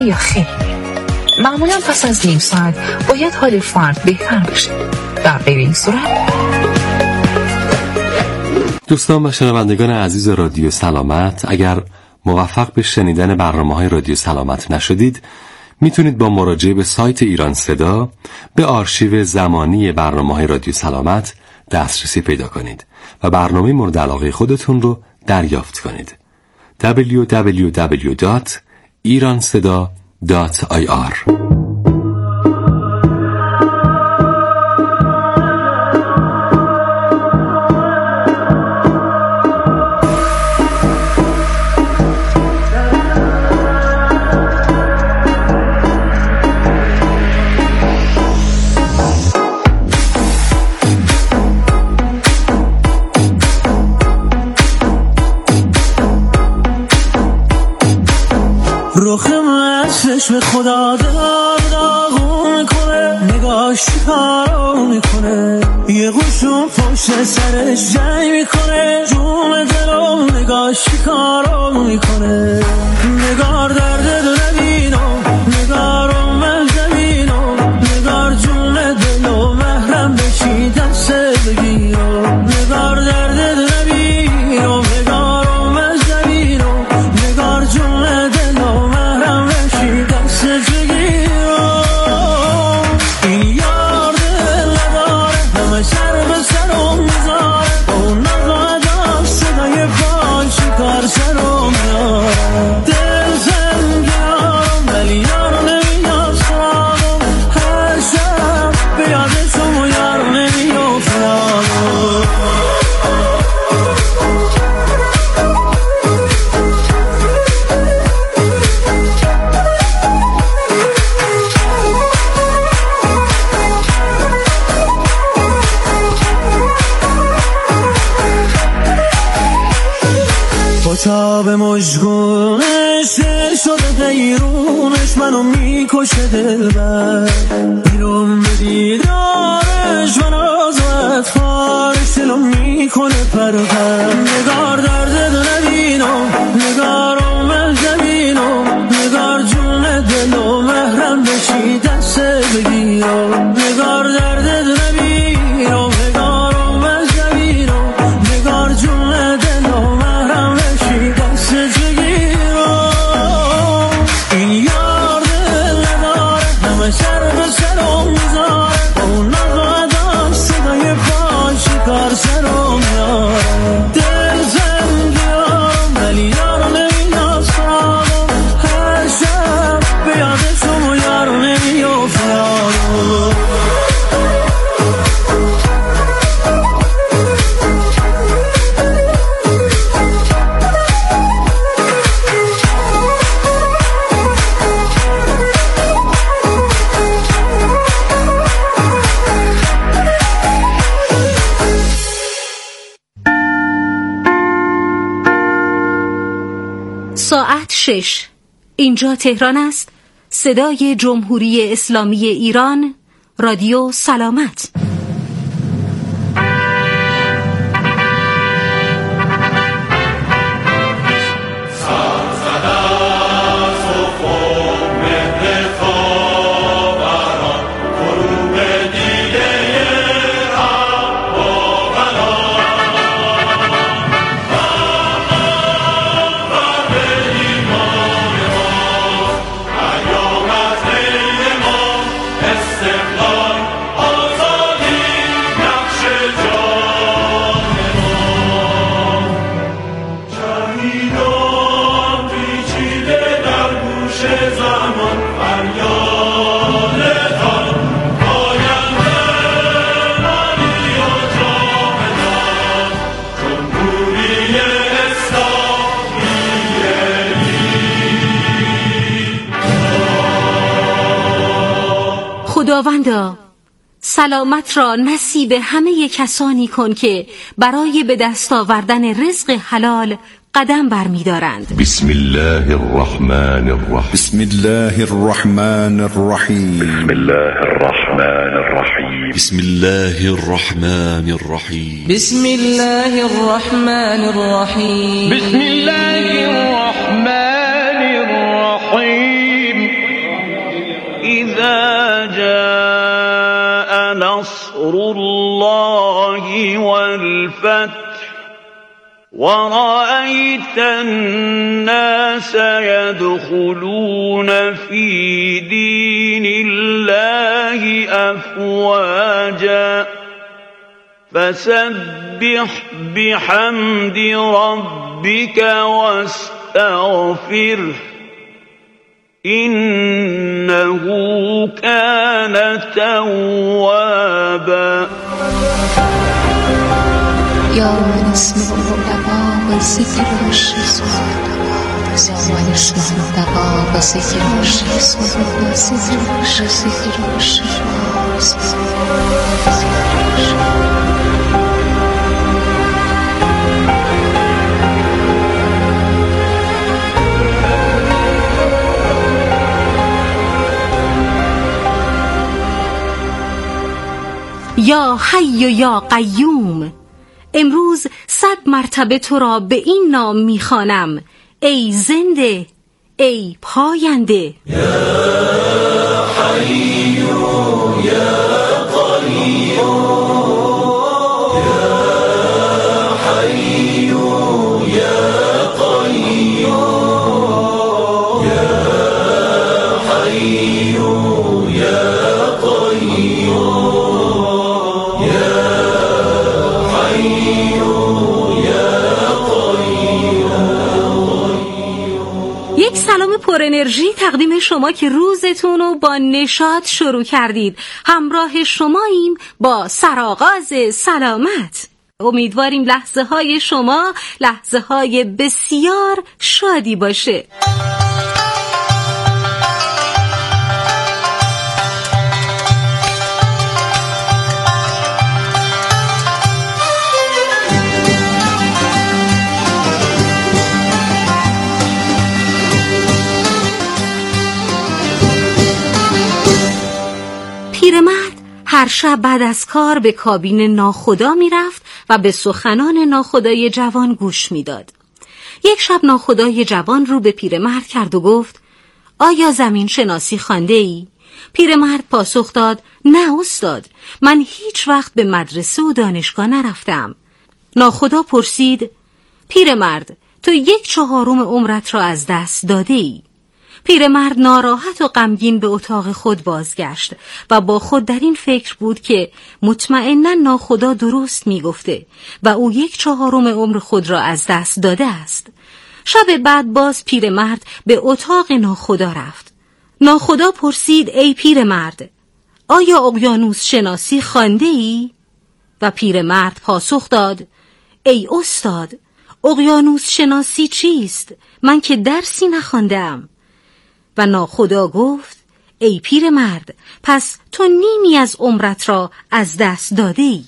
یا خیر؟ معمولا پس از نیم ساعت باید حال فرد بهتر بشه. در غیر این صورت دوستان و شنوندگان عزیز رادیو سلامت، اگر موفق به شنیدن برنامه‌های رادیو سلامت نشدید، میتونید با مراجعه به سایت ایران صدا به آرشیو زمانی برنامه‌های رادیو سلامت دسترسی پیدا کنید و برنامه مورد علاقه خودتون رو دریافت کنید. www.iranseda.ir روخم چشم خدا داغون میکنه، نگاش کارو میکنه، یه قشون پشت سرش جنگ میکنه، جون دلو نگاش کارو میکنه، نگار درد دو نبینو، نگارو من زمینو، نگار جون دلو محرم بشی دست بگیرو، نگار درد دو نبینو، نگارو من زمینو، نگار جون دلو محرم بشی دست بگیرو. این یار دل نداره، همه سر به سرم میذاره، اون نزاده صدای پاش کار سرم میاره، دل زنگارم ولی یارو نمیاد سادم، هر شب به یادشم و یارو نمیاد فرادم. تا به مشگونش دل شده دیرونش منو میکشه دلبر، بیرون به دیدارش من آزاد فارش دلو میکنه پرپر، نگار درد دو نبینم، نگارو من زمینم، نگار جون دلو محرم بشی دست بگیرم، نگار درد دو نبینم، نگارو من زمینم، نگار جون دلو محرم بشی دست بگیرم. این یار دل نداره، همه سر به سرم میذاره، اون نزاده صدای پاش کار سرم میاره، دل زنگارم ولی یارو نمیاد سادم، هر شب به یادشم و یارو نمیاد فرادم. ساعت 6. اینجا تهران است. صدای جمهوری اسلامی ایران، رادیو سلامت. خداوندا سلامت را نصیب همه کسانی کن که برای به دست آوردن رزق حلال قدم برمی‌دارند. بسم الله الرحمن الرحیم. بسم الله الرحمن الرحیم. بسم الله الرحمن الرحیم. بسم الله الرحمن الرحیم. بسم الله الرحمن الرحیم. بسم الله الرحمن الرحیم. إذا جاء نصر الله والفتح ورأيت الناس يدخلون في دين الله أفواجا فسبح بحمد ربك واستغفره إنه كان توابا. يا من اسمه الدواء والذكر والشفاء، يا من اسمه الدواء والذكر یا حی یا قیوم، امروز 100 مرتبه تو را به این نام میخوانم: ای زنده، ای پاینده. یا حی یا قیوم، یا حی یا قیوم، یا حی یا یک سلام پر انرژی تقدیم شما که روزتون رو با نشاط شروع کردید. همراه شماییم با سرآغاز سلامت. امیدواریم لحظه های شما لحظه های بسیار شادی باشه. پیرمرد هر شب بعد از کار به کابین ناخدا می رفت و به سخنان ناخدای جوان گوش می داد. یک شب ناخدای جوان رو به پیرمرد کرد و گفت: آیا زمین شناسی خوانده ای؟ پیرمرد پاسخ داد: نه استاد، من هیچ وقت به مدرسه و دانشگاه نرفتم. ناخدا پرسید: پیرمرد، تو 1/4 عمرت را از دست داده ای؟ پیرمرد ناراحت و غمگین به اتاق خود بازگشت و با خود در این فکر بود که مطمئناً ناخدا درست میگفته و او 1/4 عمر خود را از دست داده است. شب بعد باز پیرمرد به اتاق ناخدا رفت. ناخدا پرسید: ای پیرمرد، آیا اقیانوس شناسی خوانده ای؟ و پیرمرد پاسخ داد: ای استاد، اقیانوس شناسی چیست؟ من که درسی نخواندم. و ناخدا گفت: ای پیرمرد، پس تو نیمی از عمرت را از دست داده ای.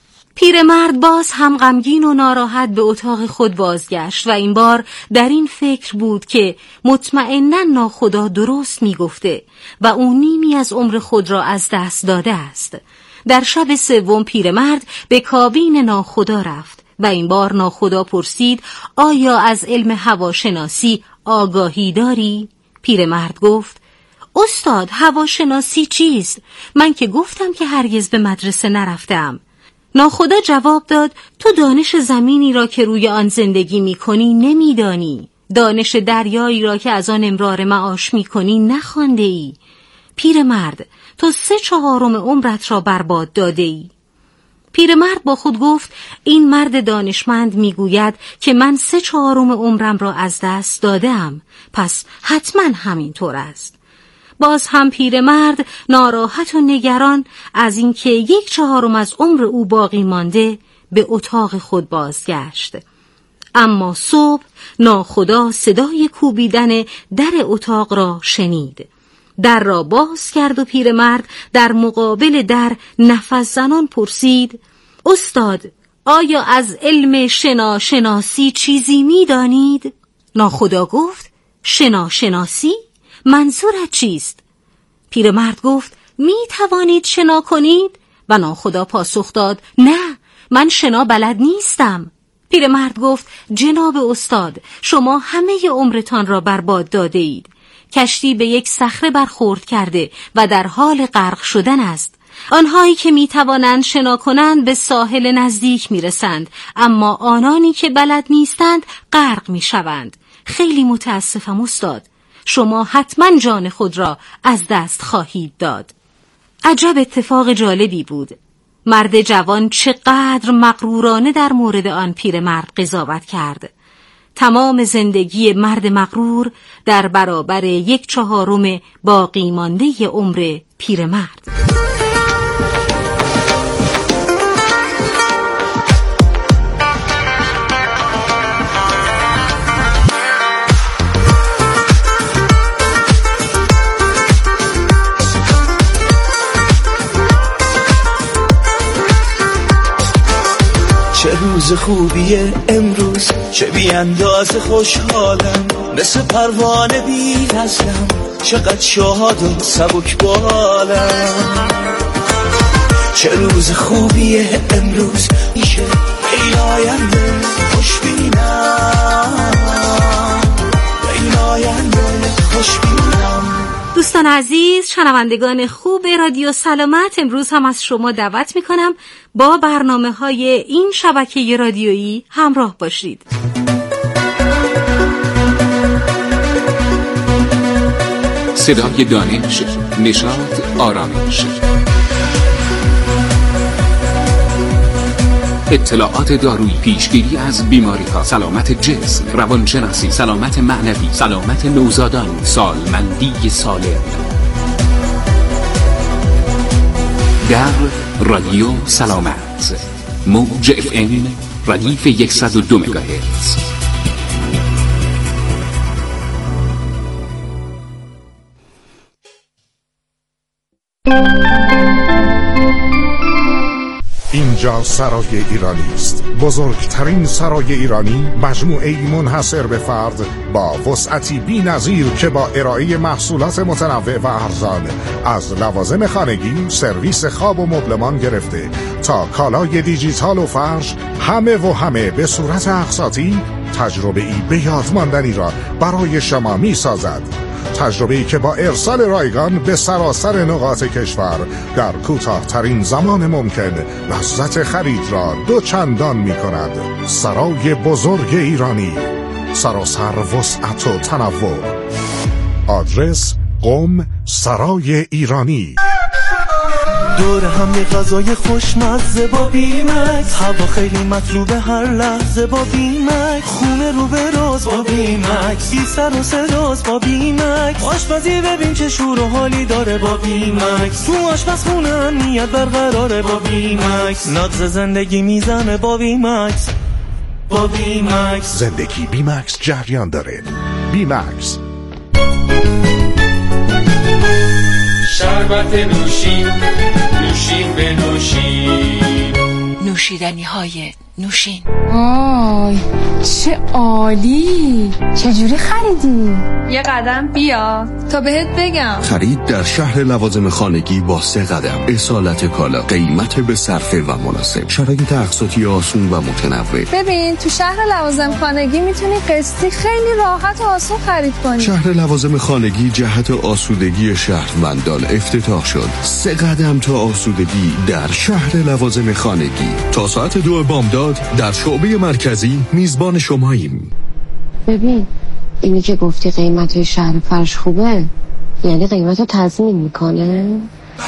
پیرمرد باز هم غمگین و ناراحت به اتاق خود بازگشت و این بار در این فکر بود که مطمئناً ناخدا درست میگفته و او نیمی از عمر خود را از دست داده است. در شب سوم پیرمرد به کابین ناخدا رفت و این بار ناخدا پرسید: آیا از علم هواشناسی آگاهی داری؟ پیرمرد گفت: استاد، هواشناسی چیست؟ من که گفتم که هرگز به مدرسه نرفتم. ناخدا جواب داد: تو دانش زمینی را که روی آن زندگی می‌کنی نمی‌دانی. دانش دریایی را که از آن امرار معاش می‌کنی نخوانده‌ای. پیرمرد، تو 3/4 عمرت را برباد داده‌ای. پیرمرد با خود گفت: این مرد دانشمند میگوید که من 3/4 عمرم را از دست دادم، پس حتما همینطور است. باز هم پیرمرد ناراحت و نگران از اینکه 1/4 از عمر او باقی مانده به اتاق خود بازگشت. اما صبح ناخدا صدای کوبیدن در اتاق را شنید. در را باز کرد و پیرمرد در مقابل در نفس زنان پرسید: استاد، آیا از علم شناسی چیزی می دانید؟ ناخدا گفت: شناسی؟ منظورت چیست؟ پیرمرد گفت: می توانید شنا کنید؟ و ناخدا پاسخ داد: نه، من شنا بلد نیستم. پیرمرد گفت: جناب استاد، شما همه عمرتان را برباد داده اید. کشتی به یک صخره برخورد کرده و در حال غرق شدن است. آنهایی که می توانند شنا کنند به ساحل نزدیک می رسند، اما آنانی که بلد نیستند غرق می شوند. خیلی متاسفم استاد، شما حتما جان خود را از دست خواهید داد. عجب اتفاق جالبی بود. مرد جوان چقدر مغرورانه در مورد آن پیرمرد قضاوت کرد. تمام زندگی مرد مغرور در برابر 1/4 باقی مانده عمر پیرمرد. چه روز خوبیه امروز، چه بی اندازه خوشحالم، مثل پروانه بی وزنم، چقدر شاد و سبک بالم. چه روز خوبیه امروز، میشه این آینده خوش بینم، این آینده خوش بینم. دوستان عزیز، شنوندگان خوب رادیو سلامت، امروز هم از شما دعوت میکنم با برنامه‌های این شبکه رادیویی همراه باشید. صدای دانش، نشاط، آرامش، اطلاعات دارویی، پیشگیری از بیماری‌ها، سلامت جسم، روانشناسی، سلامت معنوی، سلامت نوزادان، سالمندی سالم. در رادیو سلامت، موج FM ردیف 102 مگاهرتز. اینجا سرای ایرانی است، بزرگترین سرای ایرانی، مجموعه‌ای منحصر به فرد با وسعتی بی‌نظیر که با ارائه محصولات متنوع و ارزان از لوازم خانگی، سرویس خواب و مبلمان گرفته تا کالای دیجیتال و فرش، همه به صورت اقساطی تجربه‌ای به یاد ماندنی را برای شما می‌سازد. تجربه‌ای که با ارسال رایگان به سراسر نقاط کشور در کوتاه‌ترین زمان ممکن لذت خرید را 2 چندان می‌کند. سرای بزرگ ایرانی، سراسر وسعت و تنوع. آدرس: قم، سرای ایرانی. دور هم یه غذای خوشمزه با بیمکس، هوا خیلی مطلوبه هر لحظه با بیمکس، خونه رو به راز با بیمکس، بی سر و صداست با بیمکس، آشپزی ببین چه شور و حالی داره با بیمکس، تو آشپزخونه امنیت برقراره با بیمکس، ناز زندگی میزنه با بیمکس، با بیمکس. زندگی بیمکس جریان داره. بیمکس. شربت نوشین، نوشین به نوشین، نوشیدنی های نوشین. آی چه عالی، چجوری خریدی؟ یه قدم بیا تا بهت بگم. خرید در شهر لوازم خانگی با 3 قدم. اصالت کالا، قیمت به صرفه و مناسب، شرایط اقساطی آسون و متنوع. ببین تو شهر لوازم خانگی میتونی قسطی خیلی راحت و آسون خرید کنی. شهر لوازم خانگی جهت آسودگی شهروندان افتتاح شد. 3 قدم تا آسودگی در شهر لوازم خانگی. تا ساعت 2 بامداد در شعبه مرکزی میزبان شماییم. ببین اینی که گفتی قیمت شهر فرش خوبه، یعنی قیمت رو تضمین میکنه؟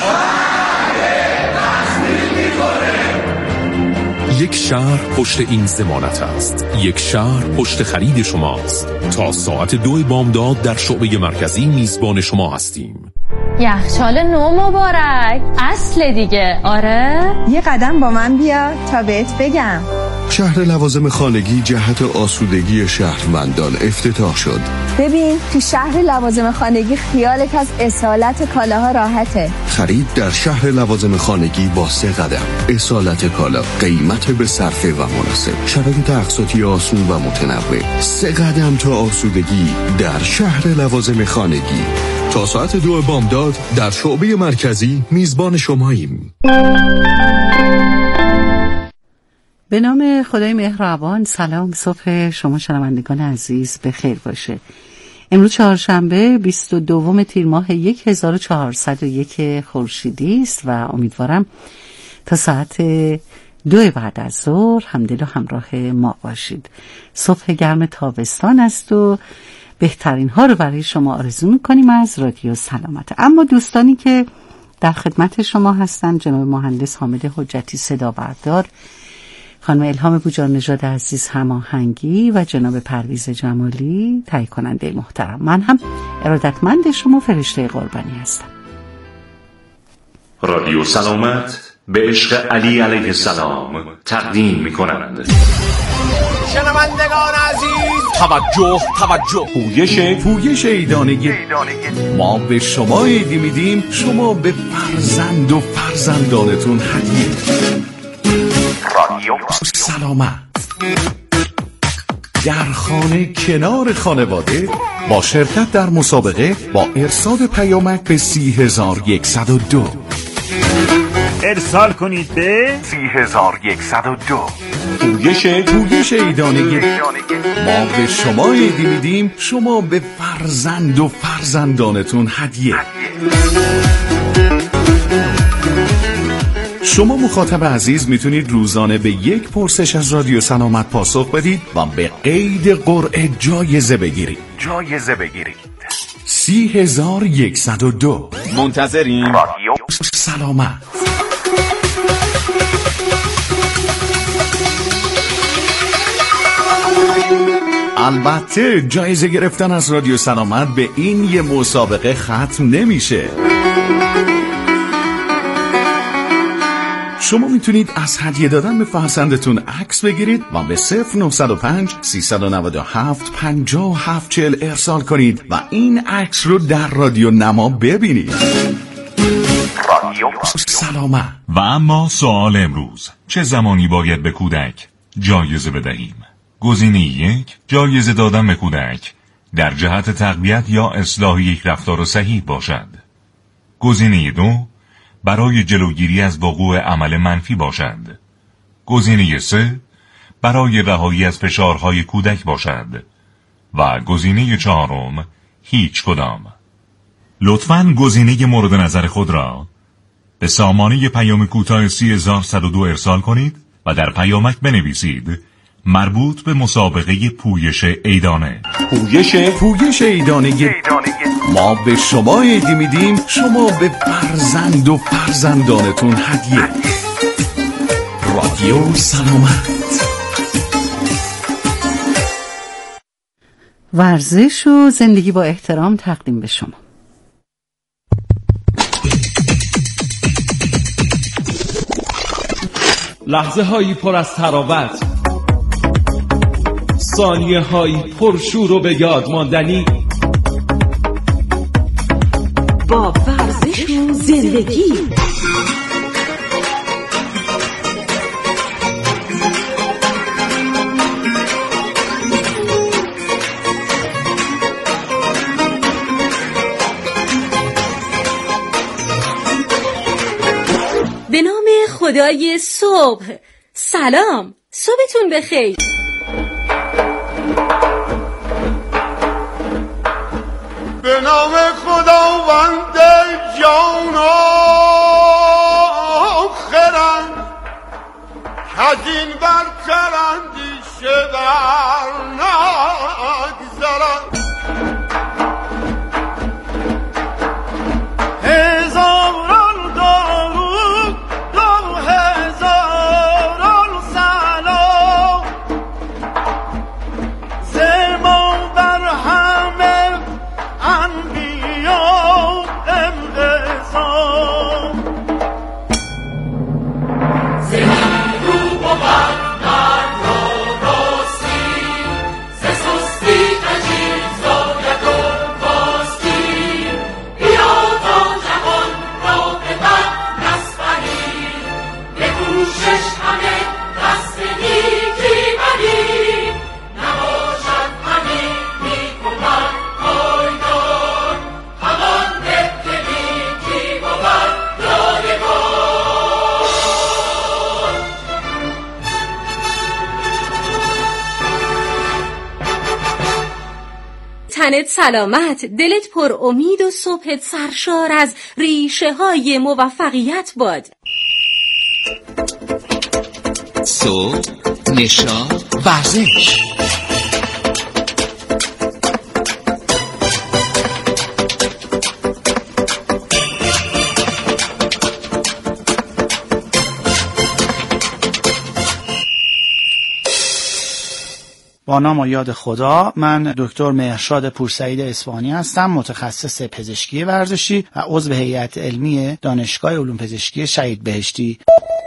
یک شهر پشت این ضمانت است. یک شهر پشت خرید شماست. تا ساعت 2 بامداد در شعبه مرکزی میزبان شما هستیم. یخچال نو مبارک، اصل دیگه. آره یه قدم با من بیا تا بهت بگم. شهر لوازم خانگی جهت آسودگی شهروندان افتتاح شد. ببین تو شهر لوازم خانگی خیالت از اصالت کالاها راحته. خرید در شهر لوازم خانگی با 3 قدم. اصالت کالا، قیمت به صرفه و مناسب، شرایط اقساطی آسون و متنوع. 3 قدم تا آسودگی در شهر لوازم خانگی. تا ساعت 2 بامداد در شعبه مرکزی میزبان شماییم. به نام خدای مهربان. سلام، صبح شما شنوندگان عزیز به خیر باشه. امروز چهارشنبه 22 تیر ماه 1401 خورشیدی است و امیدوارم تا ساعت 2 بعد از ظهر همدل و همراه ما باشید. صبح گرم تابستان است و بهترین ها رو برای شما آرزو میکنیم از رادیو سلامت. اما دوستانی که در خدمت شما هستن جناب مهندس حامد حجتی صدا بردار، خانم الهام بوجانژاد عزیز هماهنگی و جناب پرویز جمالی تهیه کننده محترم، من هم ارادتمند شما فرشته قربانی هستم. رادیو سلامت به عشق علی علیه السلام تقدیم می‌کنند. شنوندگان عزیز توجه پویش ایدانگی ما به شما عیدی میدیم، شما به فرزند و فرزندانتون هدیه. رادیو سلامت در خانه کنار خانواده با شرکت در مسابقه با ارسال پیامک به 30102 ارسال کنید به 30102. پویش ایدانگی ما به شما عیدی میدیم، شما به فرزند و فرزندانتون هدیه. شما مخاطب عزیز میتونید روزانه به یک پرسش از رادیو سلامت پاسخ بدید و به قید قرعه جایزه بگیرید. 30102 منتظریم. رادیو سلامت. البته جایزه گرفتن از رادیو سلامت به این یه مسابقه ختم نمیشه. شما میتونید از هدیه دادن به فرزندتون عکس بگیرید و به 0905 397 5740 ارسال کنید و این عکس رو در رادیو نما ببینید. رادیو سلامت. و اما سوال امروز، چه زمانی باید به کودک جایزه بدهیم؟ گزینه 1 جایزه دادن به کودک در جهت تقویت یا اصلاح یک رفتار صحیح باشد. گزینه 2 برای جلوگیری از وقوع عمل منفی باشد. گزینه 3 برای رهایی از فشارهای کودک باشد. و گزینه 4 هیچ کدام. لطفاً گزینه مورد نظر خود را به سامانه پیام کوتاه 30102 ارسال کنید و در پیامک بنویسید مربوط به مسابقه پویش ایدانه. پویش ایدانگی ما به شما عیدی میدیم، شما به فرزند و فرزندانتون هدیه. رادیو سلامت. ورزش و زندگی با احترام تقدیم به شما. لحظه هایی پر از تراوت، ثانیه هایی پرشور و به یاد ماندنی با ورزش و زندگی. به نام خدای صبح. سلام، صبحتون بخیر. به نام خداوند جان آخرم از این برتر اندیشه بر نگذرم. هزاران درود و هزاران سلام ز ما بر همه انبیا انقسام. زمین رو بود مرد را راستی تنت سلامت، دلت پر امید و صبحت سرشار از ریشه های موفقیت باد. صبح، نشاط، ورزش. با نام و یاد خدا، من دکتر مهرشاد پورسعید اصفهانی هستم، متخصص پزشکی ورزشی و عضو هیئت علمی دانشگاه علوم پزشکی شهید بهشتی.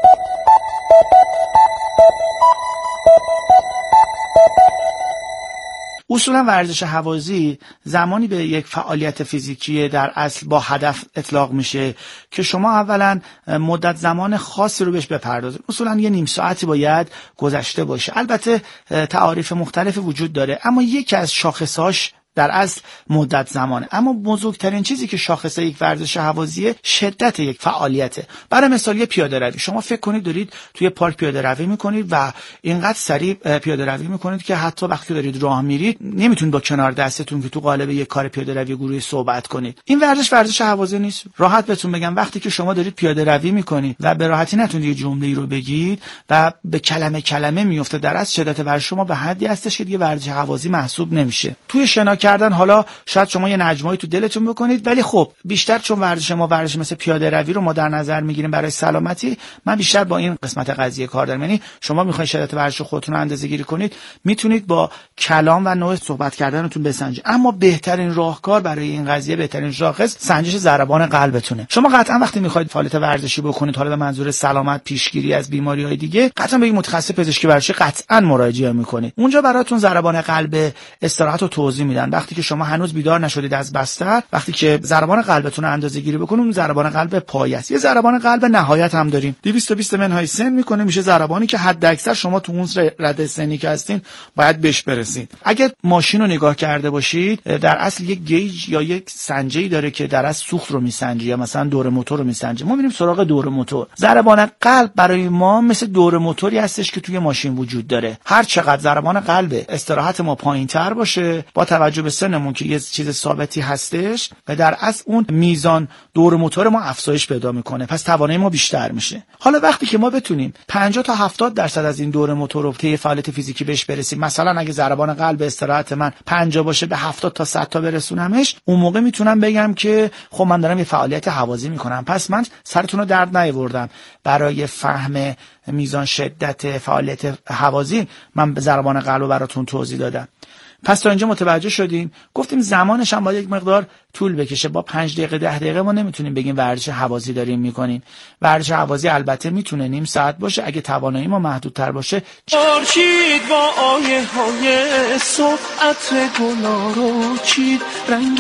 اصولا ورزش هوازی زمانی به یک فعالیت فیزیکی در اصل با هدف اطلاق میشه که شما اولا مدت زمان خاصی رو بهش بپردازید. اصولا یه نیم ساعتی باید گذشته باشه. البته تعاریف مختلف وجود داره، اما یکی از شاخصهاش در اصل مدت زمانه. اما بزرگترین چیزی که شاخصه یک ورزش هوازیه شدت یک فعالیته. برای مثال یه پیاده روی، شما فکر کنید دارید توی پارک پیاده روی میکنید و اینقدر سریع پیاده روی میکنید که حتی وقتی دارید راه میرید نمیتونید با کنار دستتون که تو قالب یک کار پیاده روی گروهی صحبت کنید. این ورزش هوازی نیست. راحت بهتون بگم وقتی که شما دارید پیاده روی میکنید و به راحتی نتونید یه جمله‌ای رو بگید و به کلمه میفته، در اصل شدت ورزش شما به حدی هستش که دیگه ورزش هوازی محسوب نمیشه. توی شنا کردن حالا شاید شما یه نجمایی تو دلتون بکنید، ولی خب بیشتر چون ورزش مثل پیاده روی رو ما در نظر میگیریم برای سلامتی، من بیشتر با این قسمت قضیه کار دارم. یعنی شما میخواین شدت ورزش خودتون رو اندازه‌گیری کنید، میتونید با کلام و نوع صحبت کردنتون بسنجید. اما بهترین راهکار برای این قضیه، بهترین شاخص سنجش ضربان قلبتونه. شما قطعا وقتی میخواید فعالیت ورزشی بکنید، حالا به منظور سلامت، پیشگیری از بیماری‌های دیگه، قطعا به یک متخصص پزشکی ورزشی قطعا مراجعه میکنید. اونجا براتون ضربان قلب استراحت رو توضیح میدن. وقتی که شما هنوز بیدار نشدید از بستر، وقتی که ضربان قلبتون رو اندازه‌گیری بکنید، اون ضربان قلب پایه است. یه ضربان قلب نهایت هم داریم، 220 منهای سن میکنه، میشه ضربانی که حد اکثر شما تو اون رده سنی که هستین باید بهش برسید. اگه ماشین رو نگاه کرده باشید، در اصل یک گیج یا یک سنجه‌ای داره که در اصل سوخت رو میسنجه یا مثلا دور موتور رو میسنجه. ما میریم سراغ دور موتور. ضربان قلب برای ما مثل دور موتوری هستش که توی ماشین وجود داره. هر چقدر ضربان قلب استراحت ما پایین‌تر باشه، با توجه به سنمون که یه چیز ثابتی هستش، و در اصل اون میزان دور موتور ما افزایش پیدا میکنه، پس توانایی ما بیشتر میشه. حالا وقتی که ما بتونیم 50 تا 70% از این دور موتور رو طی فعالیت فیزیکی بهش برسیم، مثلا اگه ضربان قلب استراحت من 50 باشه، به 70 تا 100 تا برسونمش، اون موقع میتونم بگم که خب من دارم یه فعالیت هوازی میکنم. پس من سرتون رو درد نیاوردم. برای فهم میزان شدت فعالیت هوازی من ضربان قلب رو براتون توضیح دادم. پس تا اینجا متوجه شدیم، گفتیم زمانش هم باید یک مقدار طول بکشه. با 5 دقیقه 10 دقیقه ما نمیتونیم بگیم ورزش هوازی داریم میکنیم. ورزش هوازی البته میتونه نیم ساعت باشه اگه توانایی ما محدودتر باشه. خورشید با آیه های صبح عطر گلا رو چید، رنگ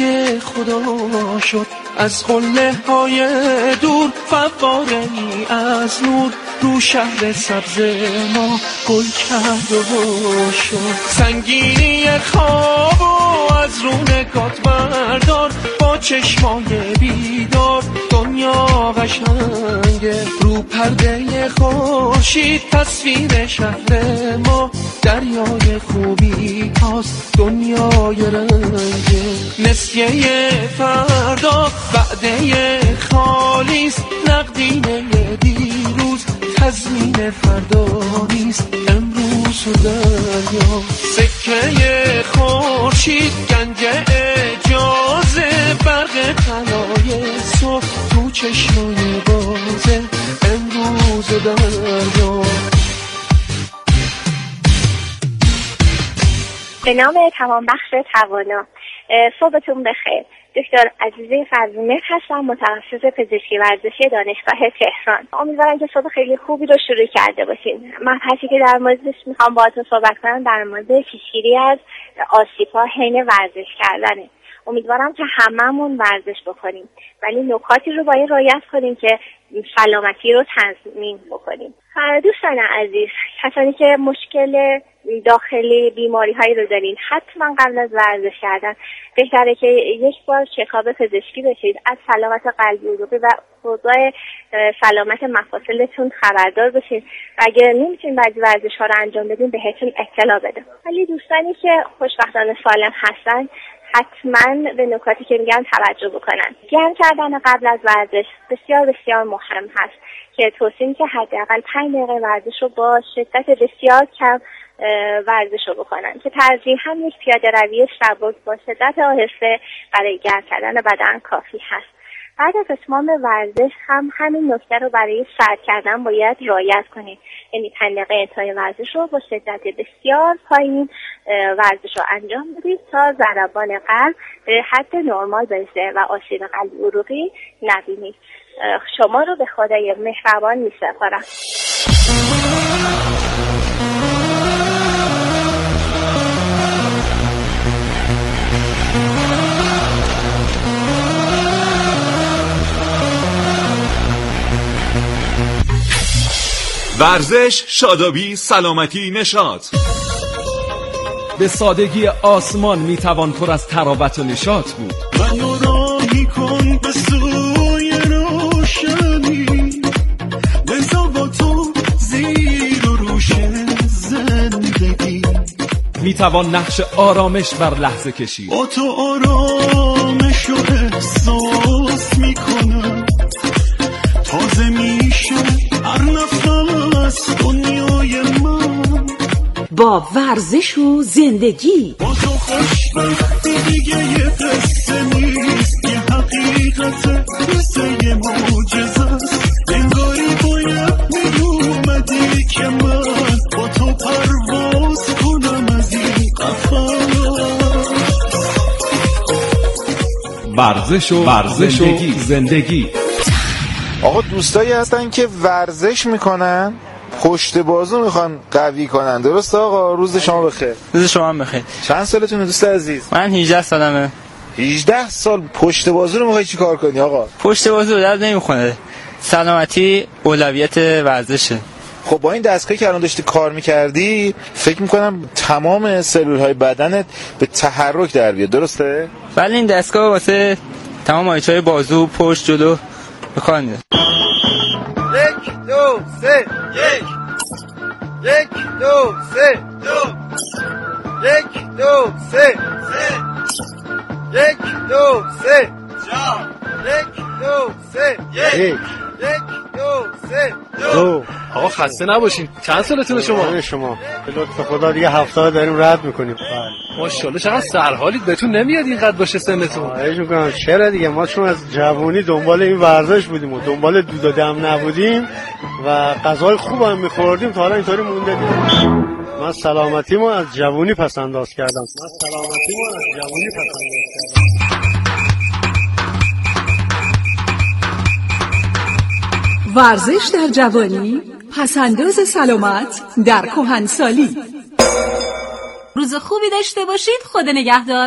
خدا شد از قله های دور، فواره ای از نور رو شهر سبز ما گل کرد و شد. سنگینی خواب و از رو نگات بردار، با چشمای بیدار دنیا قشنگه. رو پرده خورشید تصویر شهر ما، دریای خوبی هاست دنیای رنگه. نسیه فردا وعده خالیست، نقدینه دیروز تضمین فردا نیست. امروز و دریا سکه خورشید، گنج اجازه، برق طلای صبح تو چشمای بازه. امروز و دریا. به نام تمام بخش توانا، صبحتون بخیر. دکتر عزیزه فضل‌مهر هستم، متخصص پزشکی ورزشی دانشگاه تهران. امیدوارم که صبح خیلی خوبی رو شروع کرده باشین. مبحثی که در موردش میخوام باهاتون صحبت کنم در مورد پیشگیری از آسیب‌ها حین ورزش کردنه. امیدوارم که هممون ورزش بکنیم، ولی نکاتی رو باید رعایت کنیم که سلامتی رو تضمین بکنیم. دوستان عزیز، کسانی که مشکل داخلی بیماری هایی رو دارین، حتما قبل از ورزش کردن بهتره که یک بار چکاپ پزشکی بشید، از سلامت قلبی عروقی و اوضاع سلامت مفاصلتون خبردار بشید و اگر نمیتونین بعضی ورزش ها رو انجام بدین بهتون اطلاع بده. ولی دوستانی که خوشبختانه سالم هستن حتما به نکاتی که میگم توجه بکنن. گرم کردن قبل از ورزش بسیار بسیار مهم هست که توصیه می‌کنم که حداقل 5 دقیقه ورزش رو با شدت بسیار کم ورزش رو بکنن که ترجیحاً یک پیاده روی سبک با شدت آهسته برای گرم کردن بدن کافی هست. بعد از اتمام ورزش هم همین نکته رو برای سرد کردن باید رعایت کنید، یعنی 5 دقیقه انتهای ورزش رو با شدت بسیار پایین ورزش رو انجام بدید تا ضربان قلب به حد نرمال برسه و آسیب قلبی عروقی نبینید. شما رو به خدای مهربان می‌سپارم. ورزش، شادابی، سلامتی، نشاط. به سادگی آسمان میتوان پر از تراوت و نشاط بود. منو راهی کن به سوی روشنی، بزا با تو زیر و روش زندگی. میتوان نقش آرامش بر لحظه کشید. با تو آرامش رو احساس میکنم، تازه میشه هر نفس دنیای من. با ورزش و زندگی با تو خوشبختی دیگه یه قصه نیست، یه حقیقت مثل یه معجزه است. انگاری باید میومدی که من با تو پرواز کنم از این قفس. ورزش و زندگی. آقا دوستایی هستن که ورزش میکنن، پشت بازو میخوان قوی کنن، درست آقا؟ روز شما بخیر. روز شما هم بخیر. چند سالتونه دوست عزیز؟ من 18 سالمه. 18 سال پشت بازو رو میخوای چی کار کنی آقا؟ پشت بازو درد نمیخونه، سلامتی اولویت ورزشه. خب با این دستگاهی که الان داشتی کار میکردی فکر میکنم تمام سلولهای بدنت به تحرک در بیاد، درسته؟ بله، این دستگاه واسه تمام مایچهای بازو، پشت، جلو بکار میاد. 1 2 3 1 2 3 1 2 3 1 2 3 1 2 3 آقا خسته نباشین. چند سالتونه شما؟ شما به لطف خدا دیگه 70 داریم رد میکنیم. ماشاءالله چقدر سرحالید، بهتون نمیاد اینقدر باشه سنتون. خواهش میکنم. چرا دیگه، ما چون از جوونی دنبال این ورزش بودیم و دنبال دود و دم نبودیم و غذای خوب هم میخوردیم تا حالا اینطوری مونده دیگه. من سلامتیمو از جوونی پس انداز کردم. ورزش در جوانی، پسنداز سلامت در کهنسالی. روز خوبی داشته باشید. خدا نگهدار.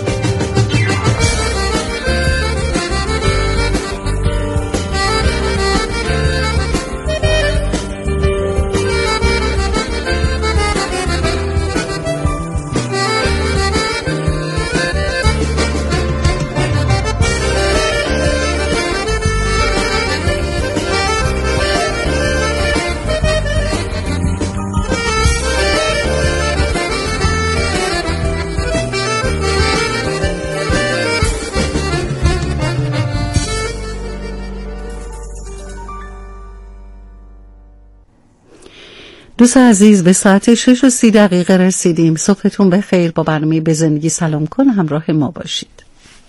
دوست عزیز، به ساعت 6:30 رسیدیم. صبحتون بخیر. با برنامه به زندگی سلام کن همراه ما باشید.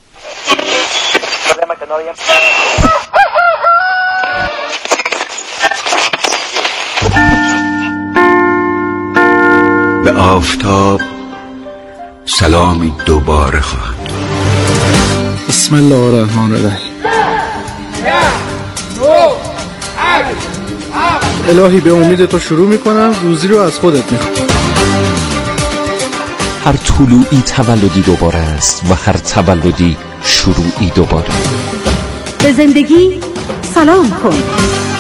به آفتاب سلامی دوباره خواهد. بسم الله الرحمن الرحیم. الهی به امید تو شروع میکنم، روزی رو از خودت میخوام. هر طلوعی تولدی دوباره است و هر تولدی شروعی دوباره. به زندگی سلام کن.